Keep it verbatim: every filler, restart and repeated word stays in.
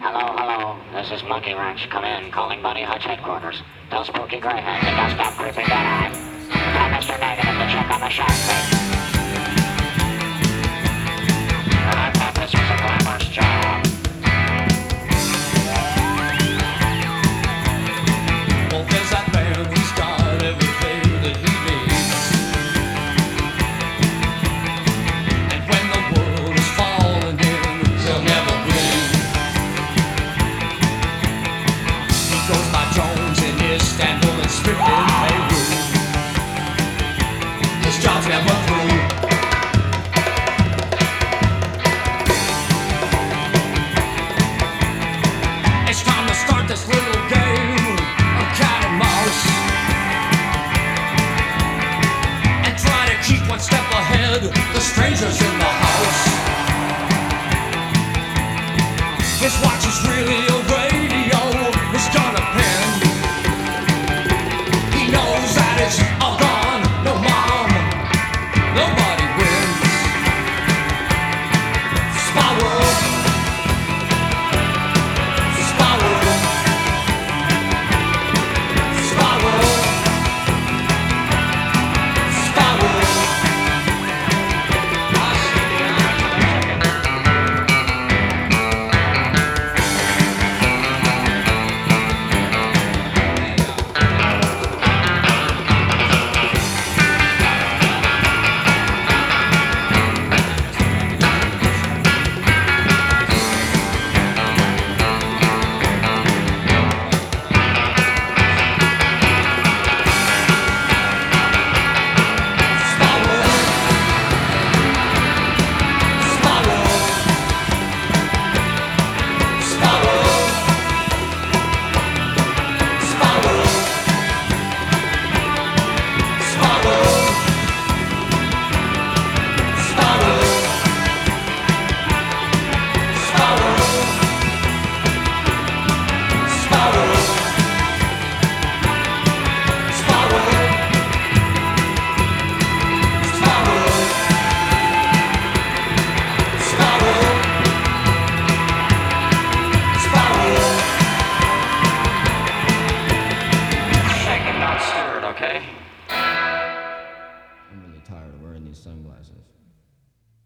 Hello, hello. This is Monkey Wrench. Come in. Calling Bunny Hutch headquarters. Tell Spooky Greyhead to don't stop creeping that eye. Tell Mister Negative to check on the shark thing. I thought this was a glamorous job. Well, there's that man who's got everything that he needs. And when the world is falling in, he'll never bleed. He goes by Jones in his Stanford and scripted Beirut. His job's never through. It's time to start this little game of cat and mouse, and try to keep one step ahead the strangers in the house. His watch is really